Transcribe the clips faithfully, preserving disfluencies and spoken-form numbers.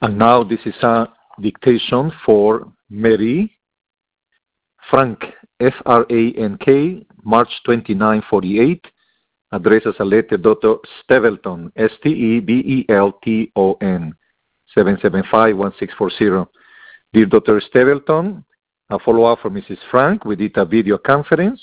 And now this is a dictation for Mary Frank, F R A N K, March twenty-ninth, forty-eight, addressed as a letter Doctor Stevelton, S T E B E L T O N, seven seven five, one six four zero. Dear Doctor Stevelton, a follow-up for Missus Frank. We did a video conference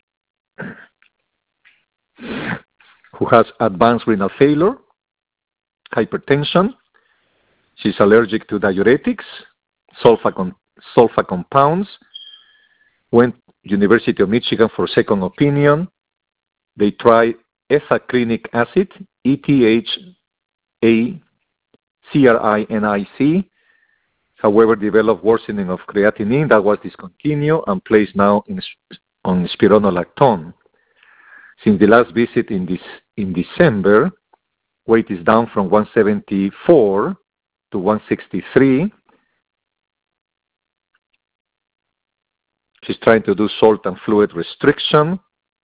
who has advanced renal failure, hypertension. She's allergic to diuretics, sulfa, con- sulfa compounds. Went University of Michigan for second opinion. They tried ethacrinic acid, E T H A C R I N I C. However, developed worsening of creatinine that was discontinued and placed now in, on spironolactone. Since the last visit in this in December, weight is down from one seventy-four to one sixty-three. She's trying to do salt and fluid restriction.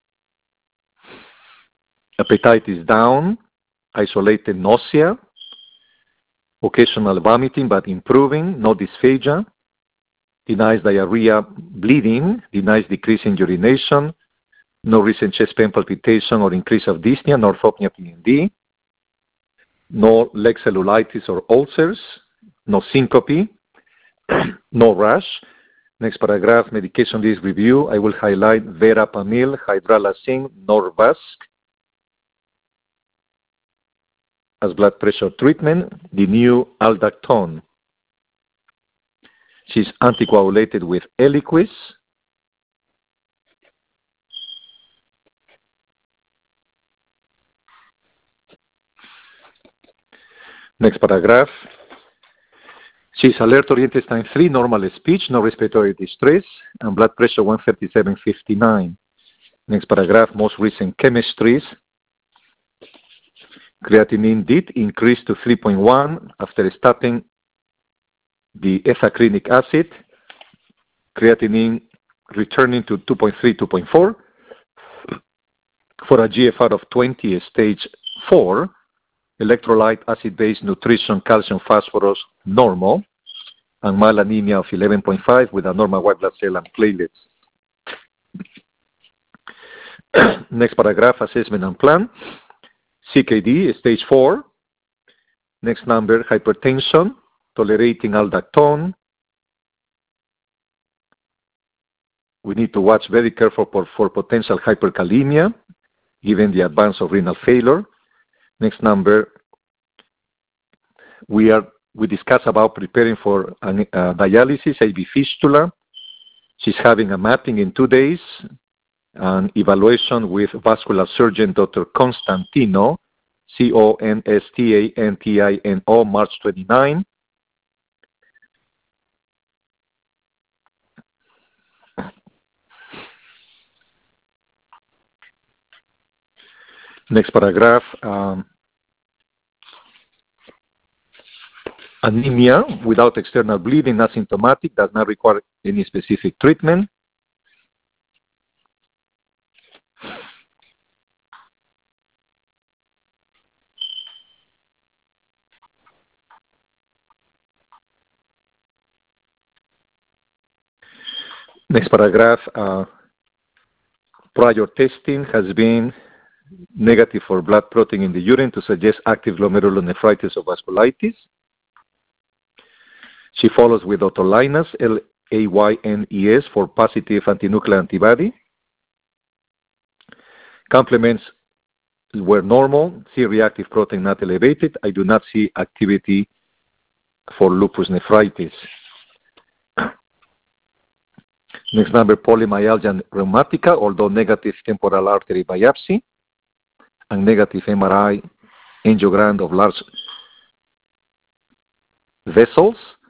Appetite is down. Isolated nausea. Occasional vomiting but improving. No dysphagia. Denies diarrhea, bleeding. Denies decrease in urination. No recent chest pain, palpitation, or increase of dyspnea, nor orthopnea P N D. No leg cellulitis or ulcers. No syncope. No rash. Next paragraph, medication list review. I will highlight verapamil, hydralazine, Norvasc as blood pressure treatment. The new Aldactone. She's anticoagulated with Eliquis. Next paragraph. She's alert-oriented time three, normal speech, no respiratory distress, and blood pressure one thirty-seven fifty-nine. Next paragraph, most recent chemistries. Creatinine did increase to three point one after stopping the ethacrinic acid. Creatinine returning to two point three, two point four. For a G F R of twenty, stage four. Electrolyte, acid-base, nutrition, calcium, phosphorus, normal, and mild anemia of eleven point five with a normal white blood cell and platelets. Next paragraph, assessment and plan. C K D, stage four. Next number, hypertension, tolerating Aldactone. We need to watch very careful for, for potential hyperkalemia, given the advance of renal failure. Next number, we are we discuss about preparing for an, uh, dialysis, A V fistula. She's having a mapping in two days, an evaluation with vascular surgeon Doctor Constantino, C O N S T A N T I N O, March twenty-ninth. Next paragraph, um, anemia without external bleeding, asymptomatic, does not require any specific treatment. Next paragraph, uh, prior testing has been negative for blood protein in the urine to suggest active glomerulonephritis or vasculitis. She follows with Otolinas, L A Y N E S, for positive antinuclear antibody. Complements were normal, C-reactive protein not elevated. I do not see activity for lupus nephritis. Next number, polymyalgia rheumatica, although negative temporal artery biopsy and negative M R I angiogram of large vessels.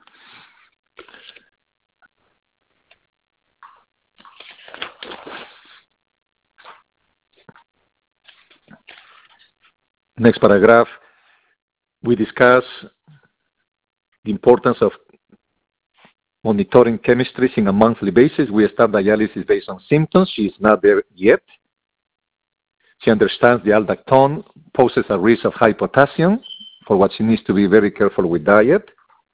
Next paragraph, we discuss the importance of monitoring chemistries in a monthly basis. We start dialysis based on symptoms. She is not there yet. She understands the Aldactone poses a risk of high potassium, for what she needs to be very careful with diet.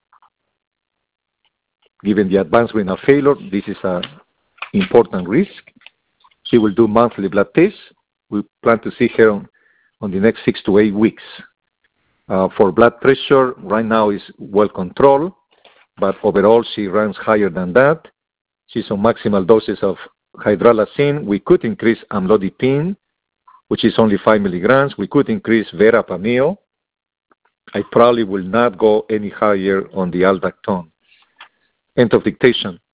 given the advanced renal failure, this is an important risk. She will do monthly blood tests. We plan to see her on, on the next six to eight weeks. Uh, for blood pressure, right now is well controlled, but overall she runs higher than that. She's on maximal doses of hydralazine. We could increase amlodipine, which is only five milligrams. We could increase verapamil. I probably will not go any higher on the aldactone. End of dictation.